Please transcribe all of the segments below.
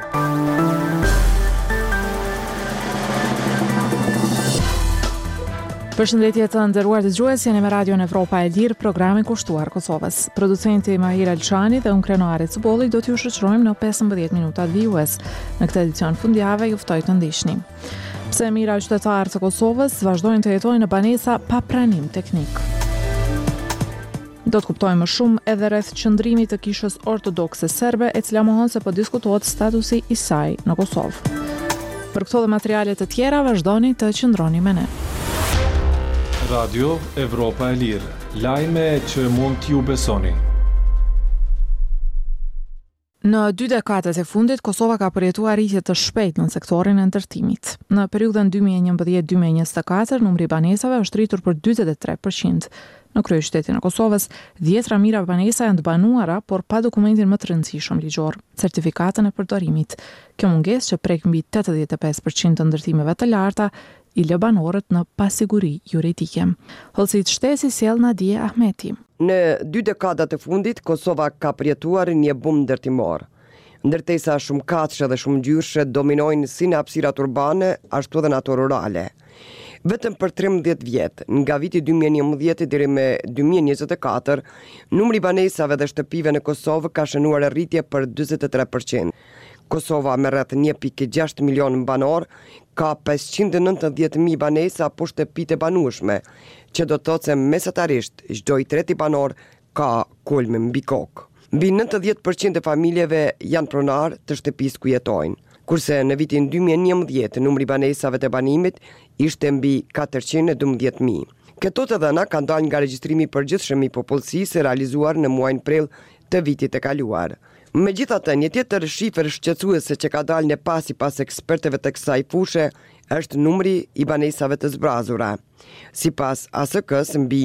Përshëndetje të nderuar dëgjues, jeni me Radion Evropa e Lirë, programi kushtuar Kosovës. Producenti Mahir Alçani dhe unë Krenare Cubolli do t'ju shoqërojmë në 15 minuta vijues. Në këtë edicion fundjavë ju ftoj të ndiqni. Pse mira qytetarë të Kosovës vazhdojnë të jetojnë në banesa pa pranim teknik. Do të kuptojmë më shumë edhe rreth qëndrimit të kishës ortodokse serbe, e cila mohon se po diskutohet statusi i saj në Kosovë. Për këto dhe materiale të tjera vazhdoni të qëndroni me ne. Radio Evropa e Lirë, lajme që mund t'ju besoni. Në 2 dekadet e fundit, Kosova ka përjetuar rritje të shpejtë në sektorin e ndërtimit. Në periudhën 2011-2024, numri i banesave është rritur për 43%. Në kryeqytetin e Kosovës, 10 mijëra banesa janë të banuara, por pa dokumentin më të rëndësishëm ligjor, certifikatën e përdorimit. Kjo mungesë që prek mbi 85% të ndërtimeve të larta i lë banorët në pasiguri juridike. Hollësit shtesi sjell Nadije Ahmeti. Në 2 dekadat e fundit, Kosova ka përjetuar një bum ndërtimor. Ndërtesa shumë katëshe dhe shumë ngjyrshe dominojnë si në hapësirat urbane, ashtu edhe në ato rurale. Vetëm për 13 vjet, nga viti 2011 deri me 2024, numri i banesave dhe shtëpive në Kosovë ka shënuar rritje për 43%. Kosova me rreth 1.6 milion banor ka 590.000 banesa apo shtëpi të banueshme, që do të thotë se mesatarisht çdo i treti banor ka kulm mbi kokë. Mbi 90% e familjeve janë pronar të shtëpisë ku jetojnë, kurse në vitin 2011 numri i banesave të banimit ishte mbi 412.000. Këto të dhëna kanë dalë nga regjistrimi i përgjithshëm i popullsisë realizuar në muajin prill të vitit të kaluar. Megjithatë, një tjetër shifër shqetësuese që ka dalë në pas ekspertëve të kësaj fushe është numri i banesave të zbrazura. Sipas ASK-s, mbi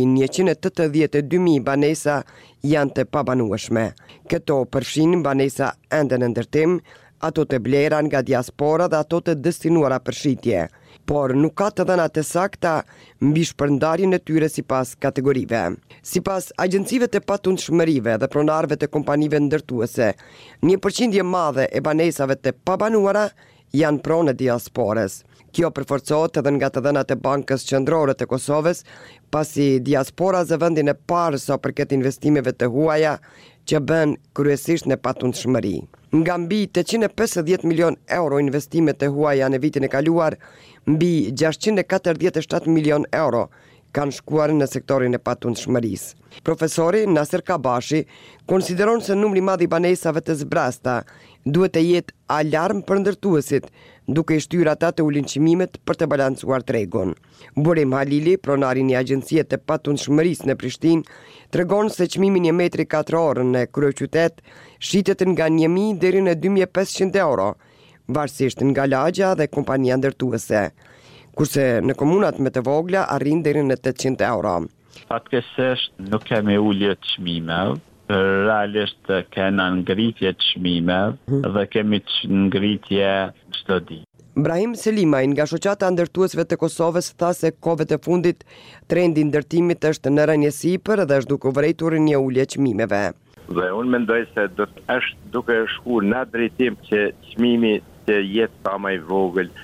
182.000 banesa janë të pabanueshme. Këto përfshin banesa ende në ndërtim, ato të blera nga diaspora dhe ato të destinuara për shitje, por nuk ka të dhëna të sakta mbi shpërndarjen e tyre sipas kategorive. Sipas agjencive të patundshmërive dhe pronarëve të kompanive ndërtuese, një përqindje madhe e banesave të pabanuara janë pronë diasporës. Kjo përforcohet edhe nga të dhënat e Bankës Qendrore të Kosovës, pasi diaspora zë vendin e parë sa përket investimeve të huaja që bën kryesisht në patundshmëri. Nga mbi 850 milion euro investimet të huaja në vitin e kaluar, mbi 647 milion euro kanë shkuar në sektorin e patundshmërisë. Profesori Nasir Kabashi konsideron se numri i madh i banesave të zbrasta duhet të jetë alarm për ndërtuesit, duke i shtyrë ata të ulin çmimet për të balancuar tregun. Burim Halili, pronari i agjencisë të patundshmërisë në Prishtinë, tregon se çmimi një metri katror në kryeqytet shitet nga 1.000 deri në 2.500 euro, varësisht nga lagja dhe kompania ndërtuese, kurse në komunat më të vogla arrin deri në 800 euro. Fatkeqësisht nuk kemi ulje të çmimeve, realisht kena ngritje të çmimeve dhe kemi ngritje çdo ditë. Brahim Selimaj nga shoqata ndërtuesve të Kosovës tha se kohëve të fundit trendi i ndërtimit është në rënje sipër dhe është duke vërejtur një ulje çmimeve. Dhe unë mendoj se është duke shkuar në drejtim që çmimi të jetë sa më i vogël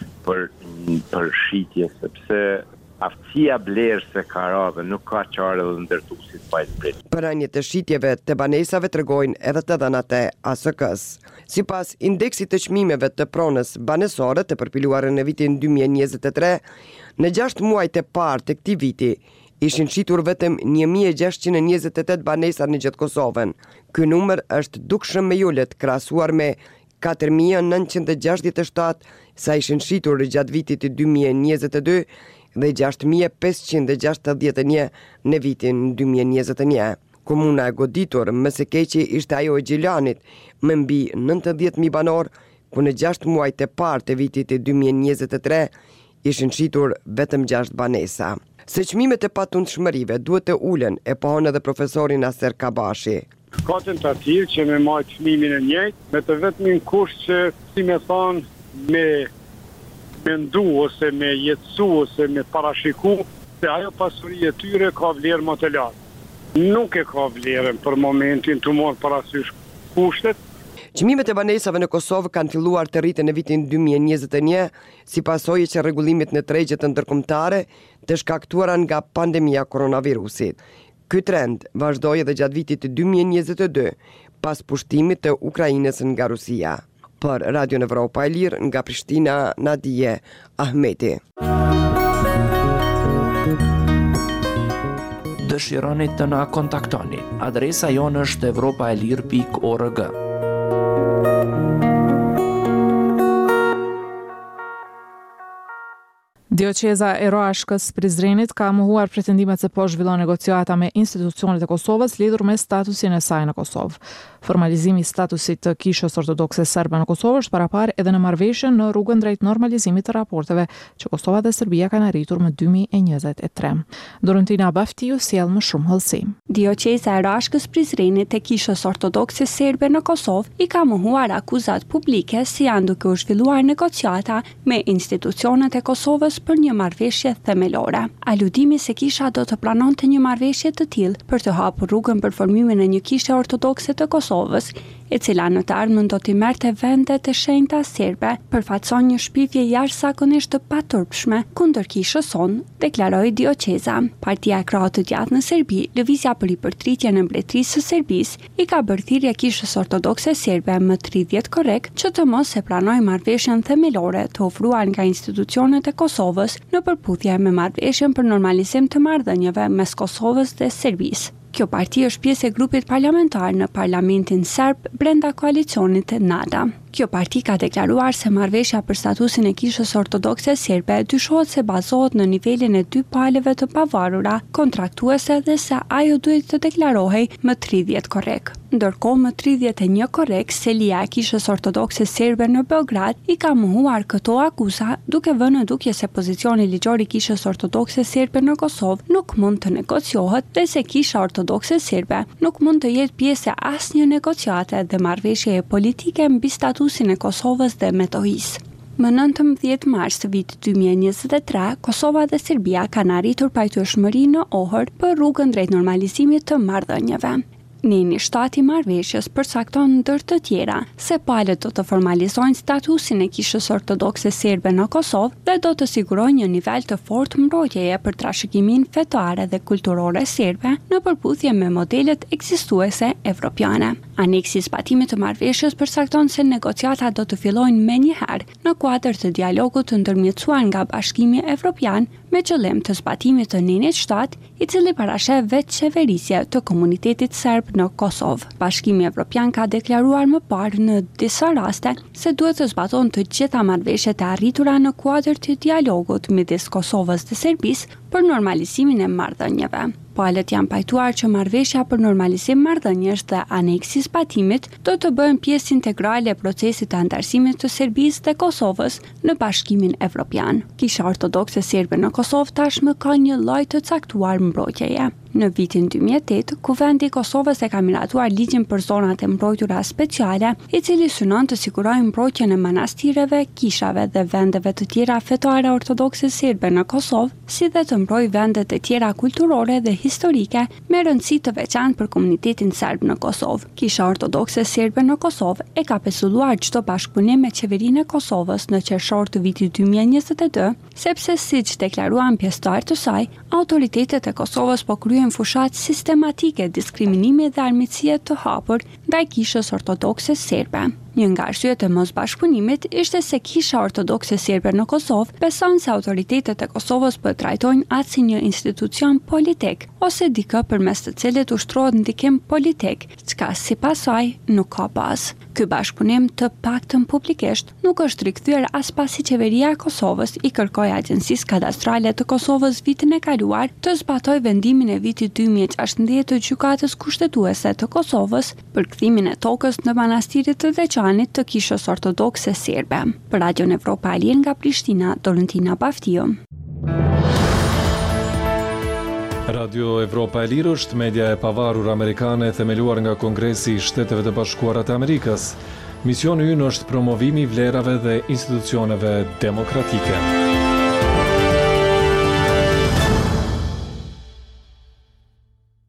për shitje, sepse aftësia blerëse ka radhë, nuk ka qarë dhe ndërtuesit pa izbrit. Përënjet të shitjeve të banesave tregojnë edhe të dhënat e ASK-s. Sipas indeksit të çmimeve të pronës banesore të përpiluar në vitin 2023, në 6 muajt e parë të këtij viti ishin shitur vetëm 1.628 banesa në gjithë Kosovën. Ky numër është dukshëm me ulët krahasuar me 4.967 sa ishin shitur gjatë vitit 2022 dhe 6.561 në vitin 2021. Komuna e goditur më së keqi ishte ajo e Gjilanit me mbi 90.000 banor, ku në 6 muajt e parë të vitit 2023 ishin shitur vetëm 6 banesa. Se çmimet e patundshmërive duhet të ulen, e pohon edhe profesori Nasir Kabashi. Ka tentativë që me marrë çmimin e njëjtë, me të vetmin kusht që, si me thonë, me mendu ose me jetësu ose me parashiku se ajo pasuri e tyre ka vlerë më të lartë. Nuk e ka vlerën për momentin të morë parasysh kushtet. Çmimet e banesave në Kosovë kanë filluar të rriten në vitin 2021 si pasojë që rregullimit në tregjet ndërkombëtare të shkaktuara nga pandemia koronavirusit. Ky trend vazhdoi edhe gjatë vitit 2022 pas pushtimit të Ukrainës nga Rusia. Për Radio Evropa e Lirë nga Prishtina, Nadije Ahmeti. Dëshironi të na kontaktoni. Adresa jonë është evropaelir.org. Dioqeza e Roashkës Prizrenit ka mohuar pretendimet se po zhvillon negociata me institucionet e Kosovës lidhur me statusin e saj në Kosovë. Formalizimi i statusit të Kishës Ortodokse Serbe në Kosovë është parapar edhe në marrëveshjen në rrugën drejt normalizimit të raporteve që Kosova dhe Serbia kanë arritur më 2023. Dorentina Baftiu sjell më shumë hollësi. Dioqeza e Roashkës Prizrenit e Kishës Ortodokse Serbe në Kosovë i ka mohuar akuzat publike si janë duke u zhvilluar negociata me institucionet e Kosovës për një marrëveshje themelore. Aludimi se kisha do të pranonte një marrëveshje të tillë për të hapur rrugën për formimin e një kishe ortodokse të Kosovës, e cila në të ardhmen do t'i merrte vendet e shenjta serbe, përfaqëson një shpifje jashtëzakonisht të paturpshme kundër kishës sonë, deklaroi Dioqeza. Partia e Krahut të Gjatë në Serbi, Lëvizja për Ripërtritjen e Mbretërisë së Serbisë, i ka bërë thirrje kishës ortodokse serbe më 30 korrekt që të mos e pranojë marrëveshjen themelore të ofruar nga institucionet e Kosovës në përputhje me marrëveshjen për normalizim të marrëdhënieve mes Kosovës dhe Serbisë. Kjo parti është pjesë e grupit parlamentar në Parlamentin Serb brenda koalicionit NADA. Kjo parti ka deklaruar se marrëveshja për statusin e kishës ortodokse serbe dyshohet se bazohet në nivelin e dy palëve të pavarura kontraktuese dhe se ajo duhet të deklarohej më 30 korrekt. Ndërkohë më 31 korrekt, selia e kishës ortodokse serbe në Beograd i ka mohuar këto akuza duke vënë në dukje se pozicioni ligjor i kishës ortodokse serbe në Kosovë nuk mund të negociohet dhe se kisha ortodokse serbe nuk mund të jetë pjesë e asnjë negociate dhe marrëveshjeje politike mbi statusin e Kosovës dhe Metohijës. Më 19 mars të vitit 2023, Kosova dhe Serbia kanë arritur pajtueshmëri në Ohër për rrugën drejt normalizimit të marrëdhënieve. Neni 7 i marrëveshjes përcakton ndër të tjera se palët do të formalizojnë statusin e kishës ortodokse serbe në Kosovë dhe do të sigurojnë një nivel të fortë mbrojtjeje për trashëgimin fetare dhe kulturore serbe në përputhje me modelet ekzistuese evropiane. Aneksi i zbatimit të marrëveshjes përcakton se negociatat do të fillojnë menjëherë në kuadër të dialogut të ndërmjetësuar nga Bashkimi Evropian me qëllim të zbatimit të nenit 7, i cili parasheh vetë qeverisje të komunitetit serb në Kosovë. Bashkimi Evropian ka deklaruar më parë në disa raste se duhet të zbatojnë të gjitha marrëveshjet e arritura në kuadër të dialogut midis Kosovës dhe Serbisë për normalizimin e marrëdhënieve. Palët janë pajtuar që marrëveshja për normalizim marrëdhëniesh dhe aneksi i zbatimit do të bëhen pjesë integrale e procesit të antarësimit të Serbisë dhe Kosovës në Bashkimin Evropian. Kisha ortodokse serbe në Kosovë tashmë ka një lloj të caktuar mbrojtjeje. Në vitin 2008, Kuvendi i Kosovës e ka miratuar ligjin për zonat e mbrojtura speciale, i cili synon të sigurojë mbrojtjen e manastireve, kishave dhe vendeve të tjera fetare ortodokse serbe në Kosovë, si dhe të mbrojë vendet e tjera kulturore dhe historike me rëndësi të veçantë për komunitetin serb në Kosovë. Kisha ortodokse serbe në Kosovë e ka pesulluar çdo bashkëpunim me qeverinë e Kosovës në qershor të vitit 2022, sepse siç deklaruan pjesëtarët të saj, autoritetet e Kosovës po kryen fushat sistematike diskriminimi dhe armiqësie të hapur ndaj kishës ortodokse serbe. Një nga arsyet e mosbashkëpunimit ishte se kisha ortodokse serbe në Kosovë beson se autoritetet e Kosovës po e trajtojnë atë si një institucion politik ose dikë përmes të cilit ushtrohet ndikim politik, çka sipas saj nuk ka bazë. Ky bashkëpunim të paktën publikisht nuk është rikthyer as pasi qeveria e Kosovës i kërkoi Agjencisë Kadastrale të Kosovës vitin e kaluar të zbatojë vendimin e vitit 2016 të Gjykatës Kushtetuese të Kosovës për kthimin e tokës në manastirit të veçanit të kishës ortodokse serbe. Për Radio Evropa e Lirë nga Prishtina, Dorentina Baftiu. Radio Evropa e Lirë është media e pavarur amerikane themeluar nga Kongresi i Shteteve të Bashkuara të Amerikës. Misioni ynë është promovimi i vlerave dhe institucioneve demokratike.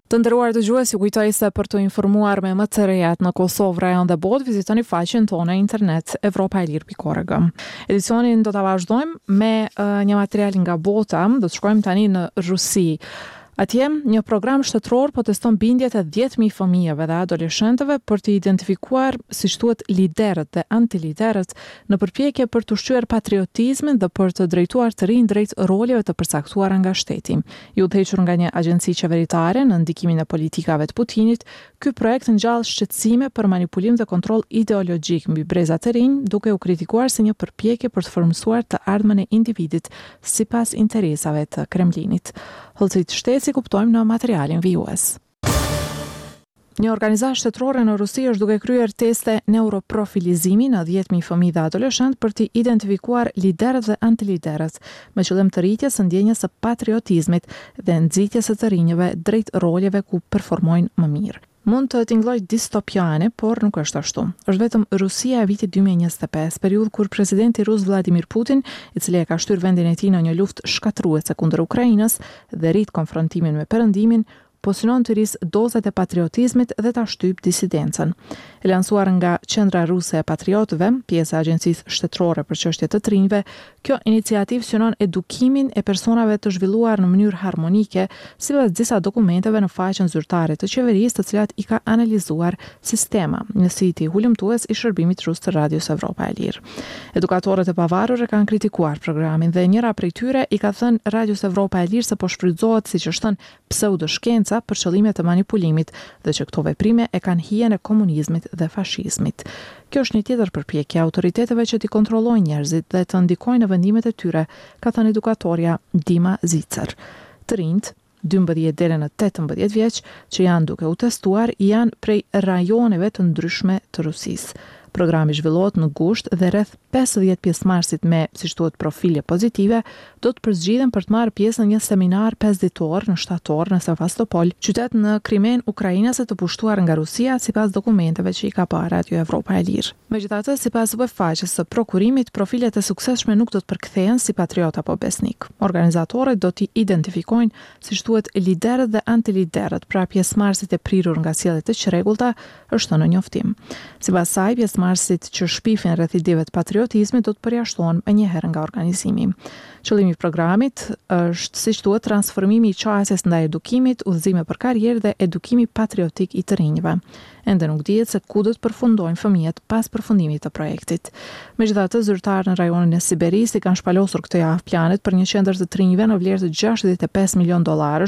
Të nderuar dëgjues, ju kujtoj se për të informuar me më të rehat në Kosovë, rajon dhe botë, vizitoni faqen tonë internet evropaelir.org. Edicionin do ta vazhdojmë me një material nga bota. Do të shkojmë tani në Rusi. Atje, një program shtetëror po teston bindjet e 10.000 fëmijëve dhe adoleshentëve për të identifikuar, siç thuhet, liderët dhe antiliderët në përpjekje për të ushqyer patriotizmin dhe për të drejtuar të rinj drejt roleve të përcaktuara nga shteti. I udhëhequr nga një agjenci qeveritare në ndikimin e politikave të Putinit, ky projekt ngjall shqetësime për manipulim dhe kontroll ideologjik mbi brezat e rinj, duke u kritikuar si një përpjekje për të formësuar të ardhmen e individit sipas interesave të Kremlinit. Hollësit shtesi kuptojmë në materialin vijues. Një organizatë shtetërore në Rusi është duke kryer teste neuroprofilizimi në 10.000 fëmijë dhe adoleshent për të identifikuar liderët dhe antiliderët, me qëllim të rritjes së ndjenjës së patriotizmit dhe nxitjes së të rinjve drejt roleve ku performojnë më mirë. Mund të tingëllojë distopiane, por nuk është ashtu. Është vetëm Rusia e vitit 2025, periudhë kur presidenti rus Vladimir Putin, i cili e ka shtyr vendin e tij në një luftë shkatruese kundër Ukrainës dhe rrit konfrontimin me Perëndimin, po synon të rrisë dozat e patriotizmit dhe ta shtyp disidencën. E lansuar nga Qendra Ruse e Patriotëve, pjesë e Agjencisë Shtetërore për Çështje të Trinjve, kjo iniciativë synon edukimin e personave të zhvilluar në mënyrë harmonike, sipas disa dokumenteve në faqen zyrtare të qeverisë, të cilat i ka analizuar sistema në siti hulumtues i shërbimit rus të Radios Evropa e Lirë. Edukatorët e pavarur e kanë kritikuar programin dhe njëra prej tyre i ka thënë Radios Evropa e Lirë se po shfrytëzohet, siç është thënë, pseudoshkencë për qëllime të manipulimit dhe që këto veprime e kanë hijen e komunizmit dhe fashizmit. Kjo është një tjetër përpjekje e autoriteteve që t'i kontrollojnë njerëzit dhe të ndikojnë në vendimet e tyre, ka thënë edukatorja Dima Zicer. Të rinjt, 12 deri në 18 vjeç, që janë duke u testuar, janë prej rajoneve të ndryshme të Rusisë. Programi zhvillohet në gusht dhe rreth 50 pjesëmarrësit me, siç thuhet, profile pozitive, do të përzgjidhen për të marrë pjesë në një seminar 5 ditor në shtator në Sevastopol, qytet në Krimen ukrainase të pushtuar nga Rusia, sipas dokumenteve që i ka parë Radio Evropa e Lirë. Megjithatë, sipas webfaqes së prokurimit, profilet e suksesshme nuk do të përkthehen si patriot apo besnik. Organizatorët do t'i identifikojnë, siç thuhet, liderët dhe antiliderët, pra pjesëmarrësit e prirur nga sjelljet e çrregullta, është në njoftim. Sipas saj, pjesëmarrësit që shpifin rreth ideve të patriotizmit do të përjashtohen më një herë nga organizimi. Qëllimi i programit është, siç thuhet, transformimi i qasjes ndaj edukimit, udhëzime për karrierë dhe edukimi patriotik i të rinjve. Ende nuk dihet se ku do të përfundojnë fëmijët pas përfundimit të projektit. Megjithatë, zyrtarë në rajonin e Siberisë i kanë shpalosur këtë javë planet për një qendër të rinjve në vlerë të $65 milion,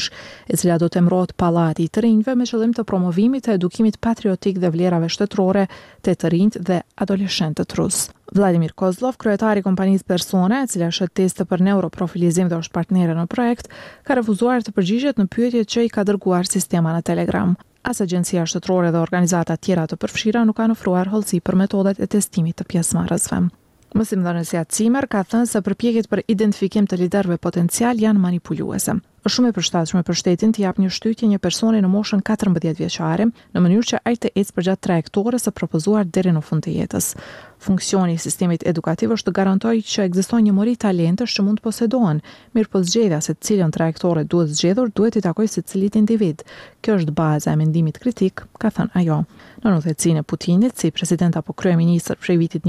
e cila do të emërohet Pallati i të rinjve me qëllim të promovimit të edukimit patriotik dhe vlerave shtetërore të rinjt dhe adoleshentët rus. Vladimir Kozlov, kryetari i kompanisë Persona, e cila shët teste për neuroprofilizim dhe është partnere në projekt, ka refuzuar të përgjigjet në pyetjet që i ka dërguar sistema në Telegram. As agjencia shtetërore dhe organizata tjera të përfshira nuk kanë ofruar hollësi për metodat e testimit të pjesëmarrësve. Mësimdhënësja Cimer ka thënë se përpjekjet për identifikim të liderëve potencial janë manipuluese. Është shumë e përshtatshme për shtetin të japë një shtytje një personi në moshën 14 vjeçare, në mënyrë që ai të ecë përgjatë trajektorës së propozuar deri në fund të jetës. Funksioni i sistemit edukativ është të garantojë që ekziston një mori talentesh që mund të posedohen, mirëpo zgjedhja se të cilën trajektore duhet zgjedhur duhet i takojë secilit individ. Kjo është baza e mendimit kritik, ka thënë ajo. Në udhëhecinë e Putinit, si president apo kryeminist prej vitit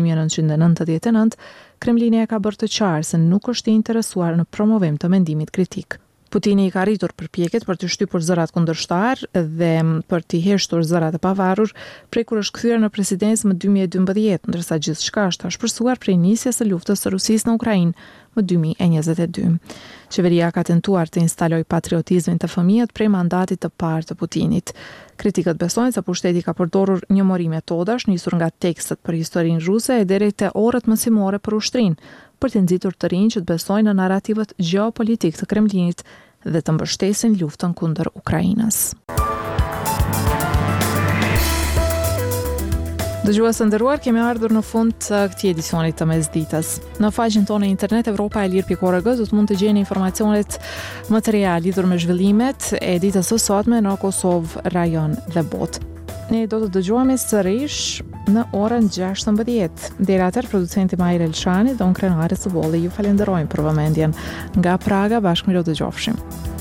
1999, Kremlini e ka bërë të qartë se nuk është i interesuar në promovim të mendimit kritik. Putini i ka rritur përpjekjet për të shtypur zërat kundërshtar dhe për të heshtur zërat e pavarur prej kur është kthyer në presidencë më 2012, ndërsa gjithçka është shpërsuar prej nisjes së luftës së Rusisë në Ukrainë më 2022. Qeveria ka tentuar të instalojë patriotizmin të fëmijët prej mandatit të parë të Putinit. Kritikët besojnë se pushteti ka përdorur një mori metodash nisur nga tekstet për historinë ruse e deri te orët mësimore për ushtrinë, për të nxitur të rinj që të besojnë në narrativat gjeopolitik të Kremlinit dhe të mbështesin luftën kundër Ukrainës. Dëgjues të nderuar, kemi ardhur në fund të këtij edicioni të mesditës. Në faqen tonë internet evropaelir.org do të mund të gjeni informacionet më të reja lidhur me zhvillimet e ditës së sotme në Kosovë, rajon dhe botë. Ne do të dëgjohemi sërish në orën 16. Deri atëherë, producenti Mahir Elshani dhe unë Krenare Cubolli ju falenderojmë për vëmendjen. Nga Praga, bashkë miro dëgjofshim.